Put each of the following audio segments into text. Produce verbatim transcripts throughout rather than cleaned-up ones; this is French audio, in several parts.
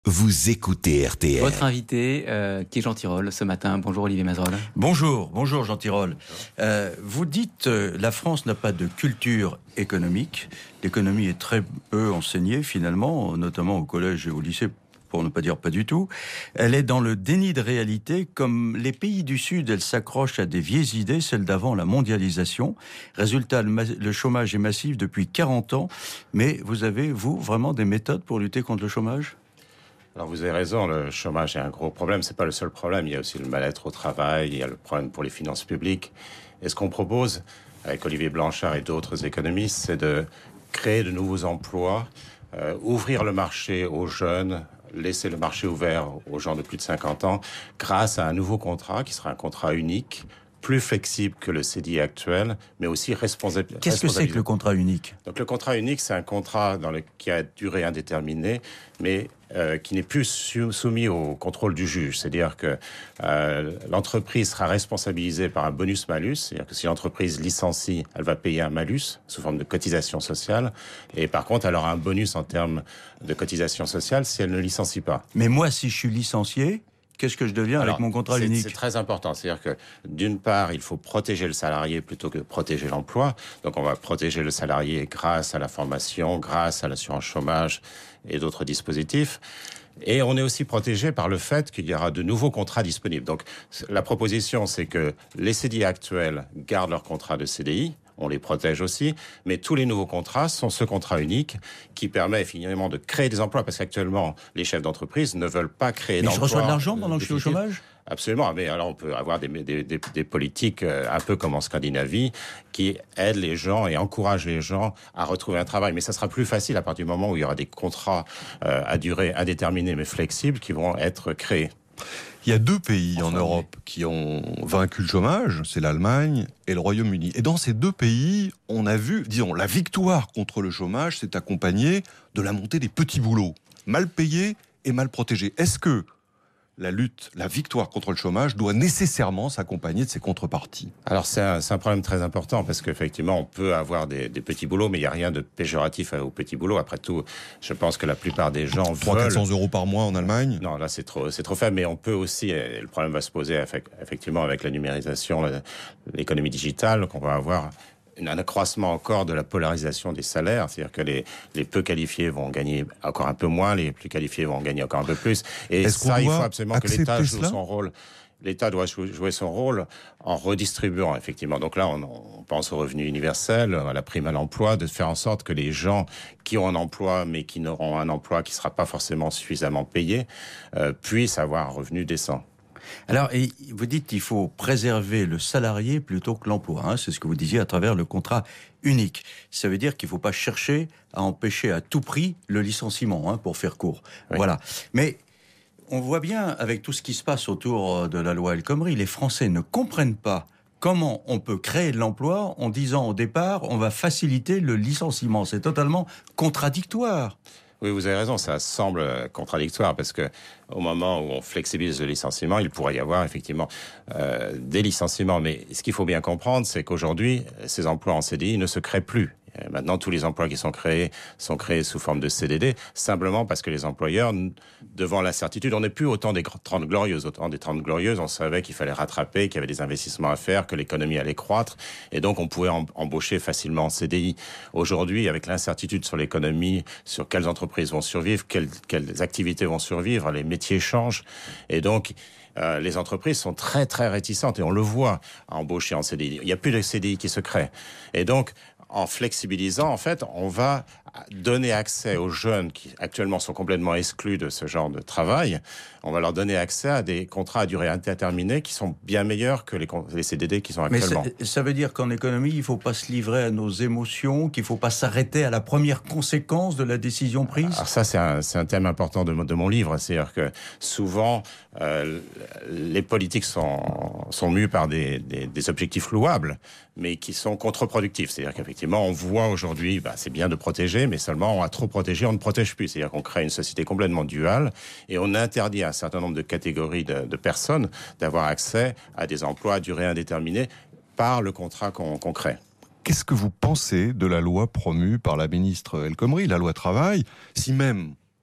Vous écoutez R T L. Votre invité, euh, qui est Jean Tirole, ce matin. Bonjour Olivier Mazerolle. Bonjour, bonjour Jean Tirole. Euh, vous dites euh, la France n'a pas de culture économique. L'économie est très peu enseignée finalement, notamment au collège et au lycée, pour ne pas dire pas du tout. Elle est dans le déni de réalité. Comme les pays du Sud, elle s'accroche à des vieilles idées, celles d'avant la mondialisation. Résultat, le, ma- le chômage est massif depuis quarante ans. Mais vous avez, vous, vraiment des méthodes pour lutter contre le chômage ? Alors vous avez raison, le chômage est un gros problème. C'est pas le seul problème. Il y a aussi le mal-être au travail, il y a le problème pour les finances publiques. Et ce qu'on propose, avec Olivier Blanchard et d'autres économistes, c'est de créer de nouveaux emplois, euh, ouvrir le marché aux jeunes, laisser le marché ouvert aux gens de plus de cinquante ans, grâce à un nouveau contrat qui sera un contrat unique, plus flexible que le C D I actuel, mais aussi responsable. Qu'est-ce que c'est que le contrat unique ? Donc le contrat unique, c'est un contrat dans le, qui a durée indéterminée, mais euh, qui n'est plus sou, soumis au contrôle du juge. C'est-à-dire que euh, l'entreprise sera responsabilisée par un bonus-malus. C'est-à-dire que si l'entreprise licencie, elle va payer un malus sous forme de cotisation sociale. Et par contre, elle aura un bonus en termes de cotisation sociale si elle ne licencie pas. Mais moi, si je suis licencié, qu'est-ce que je deviens Alors, avec mon contrat c'est, unique ? C'est très important. C'est-à-dire que, d'une part, il faut protéger le salarié plutôt que protéger l'emploi. Donc, on va protéger le salarié grâce à la formation, grâce à l'assurance chômage et d'autres dispositifs. Et on est aussi protégé par le fait qu'il y aura de nouveaux contrats disponibles. Donc, la proposition, c'est que les C D I actuels gardent leur contrat de C D I. On les protège aussi, mais tous les nouveaux contrats sont ce contrat unique qui permet finalement de créer des emplois, parce qu'actuellement, les chefs d'entreprise ne veulent pas créer Mais d'emplois. je reçois de l'argent pendant que je suis au chômage ? Absolument, mais alors on peut avoir des, des, des, des politiques un peu comme en Scandinavie qui aident les gens et encouragent les gens à retrouver un travail. Mais ça sera plus facile à partir du moment où il y aura des contrats euh, à durée indéterminée mais flexibles qui vont être créés. Il y a deux pays en Europe qui ont vaincu le chômage, c'est l'Allemagne et le Royaume-Uni. Et dans ces deux pays, on a vu, disons, la victoire contre le chômage s'est accompagnée de la montée des petits boulots, mal payés et mal protégés. Est-ce que la lutte, la victoire contre le chômage doit nécessairement s'accompagner de ces contreparties ? Alors c'est un, c'est un problème très important parce qu'effectivement on peut avoir des, des petits boulots, mais il n'y a rien de péjoratif aux petits boulots. Après tout, je pense que la plupart des gens trois cents à quatre cents euros par mois en Allemagne ? Non, là c'est trop, c'est trop faible, mais on peut aussi, et le problème va se poser effectivement avec la numérisation, l'économie digitale, qu'on va avoir un accroissement encore de la polarisation des salaires, c'est-à-dire que les, les peu qualifiés vont gagner encore un peu moins, les plus qualifiés vont gagner encore un peu plus. Et Est-ce ça, qu'on il doit faut absolument que l'État joue cela son rôle. L'État doit jouer son rôle en redistribuant, effectivement. Donc là, on, on pense au revenu universel, à la prime à l'emploi, de faire en sorte que les gens qui ont un emploi, mais qui n'auront un emploi qui ne sera pas forcément suffisamment payé, euh, puissent avoir un revenu décent. Alors, et vous dites qu'il faut préserver le salarié plutôt que l'emploi. Hein, c'est ce que vous disiez à travers le contrat unique. Ça veut dire qu'il ne faut pas chercher à empêcher à tout prix le licenciement, hein, pour faire court. Oui. Voilà. Mais on voit bien, avec tout ce qui se passe autour de la loi El Khomri, les Français ne comprennent pas comment on peut créer de l'emploi en disant au départ on va faciliter le licenciement. C'est totalement contradictoire. Oui, vous avez raison, ça semble contradictoire parce que au moment où on flexibilise le licenciement, il pourrait y avoir effectivement euh, des licenciements. Mais ce qu'il faut bien comprendre, c'est qu'aujourd'hui, ces emplois en C D I ne se créent plus. Maintenant, tous les emplois qui sont créés sont créés sous forme de C D D, simplement parce que les employeurs, devant l'incertitude, on n'est plus au temps des trente glorieuses. Au temps des trente glorieuses, on savait qu'il fallait rattraper, qu'il y avait des investissements à faire, que l'économie allait croître, et donc on pouvait embaucher facilement en C D I. Aujourd'hui, avec l'incertitude sur l'économie, sur quelles entreprises vont survivre, quelles, quelles activités vont survivre, les métiers changent, et donc Euh, les entreprises sont très très réticentes, et on le voit, à embaucher en C D I. Il n'y a plus de C D I qui se créent. Et donc, en flexibilisant, en fait, on va donner accès aux jeunes qui actuellement sont complètement exclus de ce genre de travail. On va leur donner accès à des contrats à durée indéterminée qui sont bien meilleurs que les, les C D D qui sont actuellement. Mais ça veut dire qu'en économie, il ne faut pas se livrer à nos émotions, qu'il ne faut pas s'arrêter à la première conséquence de la décision prise ? Alors ça, c'est un, c'est un thème important de, de mon livre. C'est-à-dire que souvent, euh, les politiques sont, sont mues par des, des, des objectifs louables, mais qui sont contre-productifs. C'est-à-dire qu'effectivement, on voit aujourd'hui, bah, c'est bien de protéger, mais seulement on a trop protégé, on ne protège plus. C'est-à-dire qu'on crée une société complètement duale et on interdit à un certain nombre de catégories de, de personnes d'avoir accès à des emplois à durée indéterminée par le contrat qu'on, qu'on crée. Qu'est-ce que vous pensez de la loi promue par la ministre El Khomri, la loi travail, si même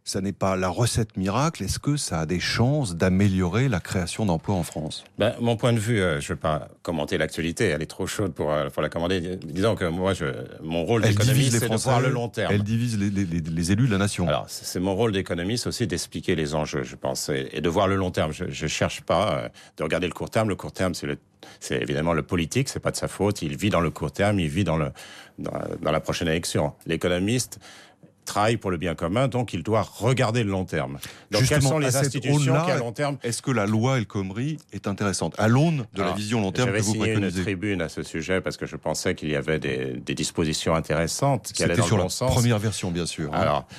ça n'est pas la recette miracle. Est-ce que ça a des chances d'améliorer la création d'emplois en France ? Ben, mon point de vue, euh, je ne vais pas commenter l'actualité, elle est trop chaude pour, euh, pour la commander. Disons que moi, je, mon rôle Elle d'économiste, divise les c'est de Français, voir le long terme. Elle divise les, les, les, les élus de la nation. Alors, c'est c'est mon rôle d'économiste aussi d'expliquer les enjeux, je pense, et, et de voir le long terme. Je ne cherche pas euh, de regarder le court terme. Le court terme, c'est le C'est évidemment le politique, c'est pas de sa faute. Il vit dans le court terme, il vit dans, le, dans, dans la prochaine élection. L'économiste travaille pour le bien commun, donc il doit regarder le long terme. Donc, Justement, quelles sont les à institutions qui, à long terme... Est-ce que la loi El Khomri est intéressante à l'aune de Alors, la vision long terme que vous préconisez ? J'avais signé une tribune à ce sujet parce que je pensais qu'il y avait des, des dispositions intéressantes qui allaient C'était dans sur le bon la sens. première version, bien sûr. hein. Alors,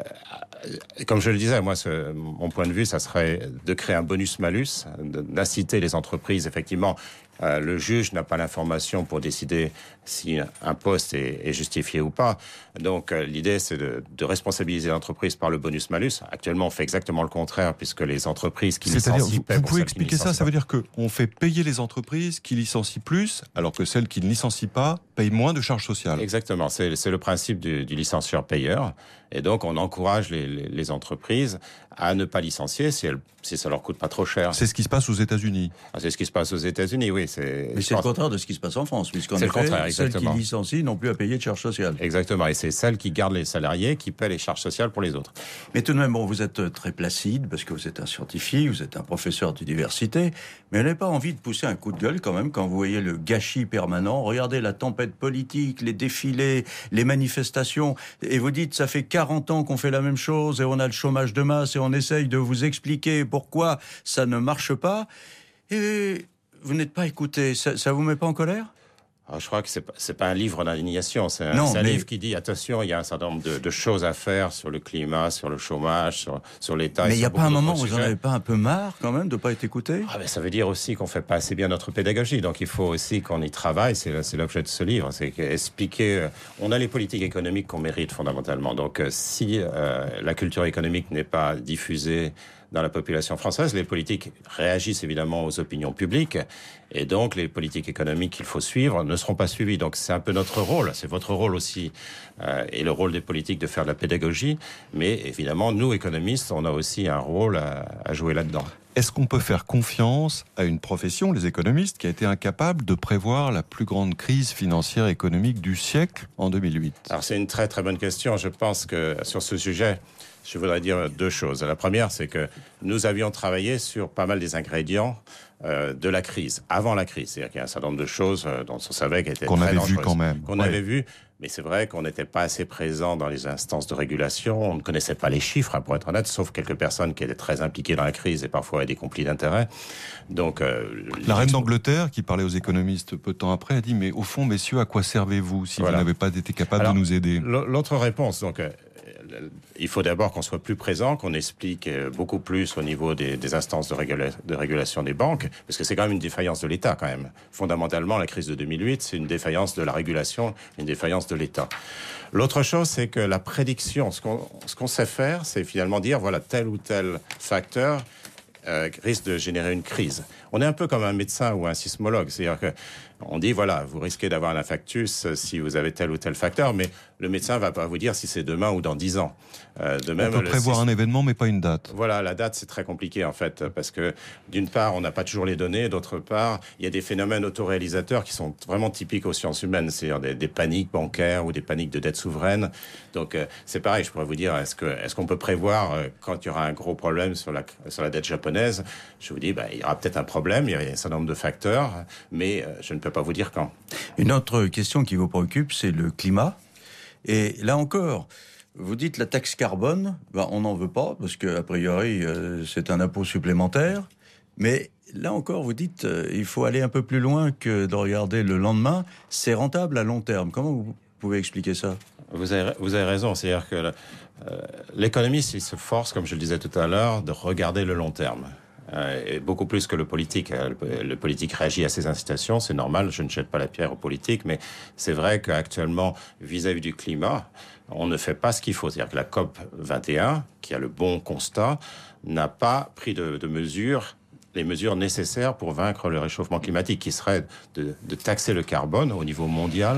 euh, comme je le disais, moi, ce, mon point de vue, ça serait de créer un bonus-malus, d'inciter les entreprises, effectivement. Euh, le juge n'a pas l'information pour décider si un poste est, est justifié ou pas. Donc euh, l'idée, c'est de, de responsabiliser l'entreprise par le bonus-malus. Actuellement, on fait exactement le contraire, puisque les entreprises qui C'est-à-dire, licencient... vous, vous pouvez expliquer ça ? Ça veut dire qu'on fait payer les entreprises qui licencient plus, alors que celles qui ne licencient pas payent moins de charges sociales. Exactement, c'est, c'est le principe du, du licencieur-payeur. Et donc, on encourage les, les, les entreprises à ne pas licencier si, elles, si ça leur coûte pas trop cher. C'est ce qui se passe aux États-Unis. Ah, c'est ce qui se passe aux États-Unis, oui. C'est, Mais c'est pense... le contraire de ce qui se passe en France, puisqu'en c'est effet, le contraire, celles exactement. qui licencient n'ont plus à payer de charges sociales. Exactement, et c'est celles qui gardent les salariés qui paient les charges sociales pour les autres. Mais tout de même, bon, vous êtes très placide, parce que vous êtes un scientifique, vous êtes un professeur d'université, mais vous n'avez pas envie de pousser un coup de gueule quand même quand vous voyez le gâchis permanent. Regardez la tempête politique, les défilés, les manifestations, et vous dites, ça fait quarante ans qu'on fait la même chose, et on a le chômage de masse, et on essaye de vous expliquer pourquoi ça ne marche pas, et vous n'êtes pas écouté. Ça, ça vous met pas en colère ? Alors, je crois que c'est pas, c'est pas un livre d'indignation, c'est un, Non, c'est un mais... livre qui dit, attention, il y a un certain nombre de, de choses à faire sur le climat, sur le chômage, sur, sur l'État. Mais il n'y a pas un moment où vous en n'en avez pas un peu marre quand même de ne pas être écouté ? Ah ben, ça veut dire aussi qu'on fait pas assez bien notre pédagogie, donc il faut aussi qu'on y travaille, c'est, c'est l'objet de ce livre, c'est expliquer, euh, on a les politiques économiques qu'on mérite fondamentalement, donc euh, si euh, la culture économique n'est pas diffusée dans la population française, les politiques réagissent évidemment aux opinions publiques, et donc les politiques économiques qu'il faut suivre ne seront pas suivies. Donc c'est un peu notre rôle, c'est votre rôle aussi, euh, et le rôle des politiques de faire de la pédagogie, mais évidemment, nous, économistes, on a aussi un rôle à, à jouer là-dedans. Est-ce qu'on peut faire confiance à une profession, les économistes, qui a été incapable de prévoir la plus grande crise financière et économique du siècle en deux mille huit ? Alors c'est une très très bonne question. Je pense que sur ce sujet, je voudrais dire deux choses. La première, c'est que nous avions travaillé sur pas mal des ingrédients euh, de la crise, avant la crise. C'est-à-dire qu'il y a un certain nombre de choses euh, dont on savait qu'elles étaient qu'on très avait dangereuses. vu quand même. Qu'on ouais. avait vu, mais c'est vrai qu'on n'était pas assez présent dans les instances de régulation. On ne connaissait pas les chiffres, hein, pour être honnête, sauf quelques personnes qui étaient très impliquées dans la crise et parfois des conflits d'intérêts. Donc, euh, la reine d'Angleterre, qui parlait aux économistes peu de temps après, a dit « Mais au fond, messieurs, à quoi servez-vous si Voilà. vous n'avez pas été capable Alors, de nous aider ?» L'autre réponse, donc... Euh, il faut d'abord qu'on soit plus présent, qu'on explique beaucoup plus au niveau des, des instances de, régula- de régulation des banques, parce que c'est quand même une défaillance de l'État quand même. Fondamentalement, la crise de deux mille huit, c'est une défaillance de la régulation, une défaillance de l'État. L'autre chose, c'est que la prédiction, ce qu'on, ce qu'on sait faire, c'est finalement dire, voilà, tel ou tel facteur euh, risque de générer une crise. On est un peu comme un médecin ou un sismologue, c'est-à-dire que on dit, voilà, vous risquez d'avoir un infarctus si vous avez tel ou tel facteur, mais le médecin va pas vous dire si c'est demain ou dans dix ans. Euh, de même, on peut le prévoir sisme... un événement, mais pas une date. Voilà, la date, c'est très compliqué, en fait, parce que, d'une part, on n'a pas toujours les données, d'autre part, il y a des phénomènes autoréalisateurs qui sont vraiment typiques aux sciences humaines, c'est-à-dire des, des paniques bancaires ou des paniques de dette souveraine. Donc, euh, c'est pareil, je pourrais vous dire, est-ce, que, est-ce qu'on peut prévoir euh, quand il y aura un gros problème sur la, sur la dette japonaise ? Je vous dis, bah, il y aura peut-être un problème, il y a un certain nombre de facteurs, mais euh, je ne peux pas vous dire quand. Une autre question qui vous préoccupe, c'est le climat. Et là encore, vous dites la taxe carbone, ben on n'en veut pas, parce qu'a priori, euh, c'est un impôt supplémentaire. Mais là encore, vous dites, euh, il faut aller un peu plus loin que de regarder le lendemain. C'est rentable à long terme. Comment vous pouvez expliquer ça ? Vous avez, vous avez raison, c'est-à-dire que euh, l'économiste, il se force, comme je le disais tout à l'heure, de regarder le long terme. Euh, et beaucoup plus que le politique. Le, le politique réagit à ces incitations, c'est normal, je ne jette pas la pierre au politique, mais c'est vrai qu'actuellement, vis-à-vis du climat, on ne fait pas ce qu'il faut. C'est-à-dire que la COP vingt et un, qui a le bon constat, n'a pas pris de, de mesures, les mesures nécessaires pour vaincre le réchauffement climatique, qui serait de, de taxer le carbone au niveau mondial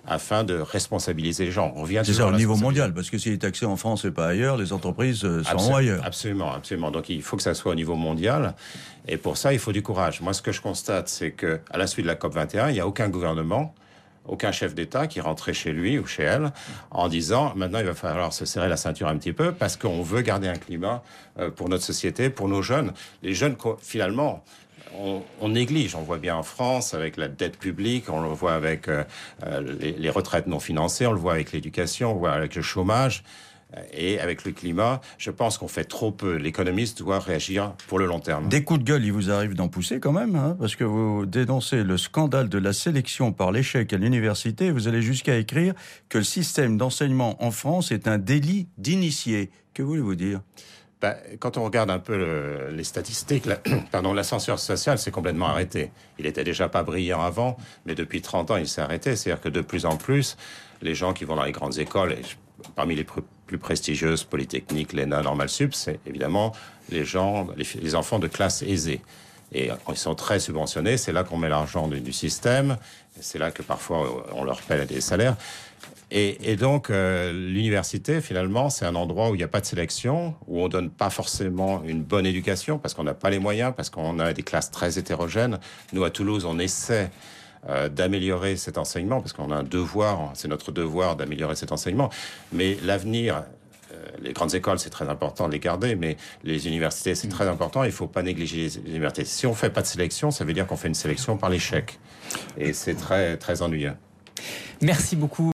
afin de responsabiliser les gens. On revient C'est toujours ça à au la niveau responsabilité. mondial, parce que s'il est taxé en France et pas ailleurs, les entreprises euh, seront Absolument, ailleurs. Absolument, absolument. Donc il faut que ça soit au niveau mondial. Et pour ça, il faut du courage. Moi, ce que je constate, c'est que à la suite de la COP vingt et un, il n'y a aucun gouvernement, aucun chef d'État qui rentrait chez lui ou chez elle en disant maintenant il va falloir se serrer la ceinture un petit peu parce qu'on veut garder un climat euh, pour notre société, pour nos jeunes. Les jeunes, finalement, on, on néglige. On le voit bien en France avec la dette publique, on le voit avec euh, les, les retraites non financées, on le voit avec l'éducation, on le voit avec le chômage. Et avec le climat, je pense qu'on fait trop peu. L'économiste doit réagir pour le long terme. Des coups de gueule, il vous arrive d'en pousser quand même, hein, parce que vous dénoncez le scandale de la sélection par l'échec à l'université. Vous allez jusqu'à écrire que le système d'enseignement en France est un délit d'initié. Que voulez-vous dire ? Ben, quand on regarde un peu le, les statistiques, la, pardon, l'ascenseur social s'est complètement arrêté. Il était déjà pas brillant avant, mais depuis trente ans, il s'est arrêté. C'est-à-dire que de plus en plus, les gens qui vont dans les grandes écoles, et parmi les plus, plus prestigieuses, Polytechnique, l'E N A, Normal Sup, c'est évidemment les gens, les, les enfants de classe aisée. Et ils sont très subventionnés. C'est là qu'on met l'argent du, du système. C'est là que parfois on leur paie des salaires. Et, et donc, euh, l'université, finalement, c'est un endroit où il n'y a pas de sélection, où on donne pas forcément une bonne éducation, parce qu'on n'a pas les moyens, parce qu'on a des classes très hétérogènes. Nous, à Toulouse, on essaie euh, d'améliorer cet enseignement, parce qu'on a un devoir, c'est notre devoir d'améliorer cet enseignement. Mais l'avenir, euh, les grandes écoles, c'est très important de les garder, mais les universités, c'est très important. Il ne faut pas négliger les universités. Si on ne fait pas de sélection, ça veut dire qu'on fait une sélection par l'échec. Et c'est très, très ennuyeux. Merci beaucoup.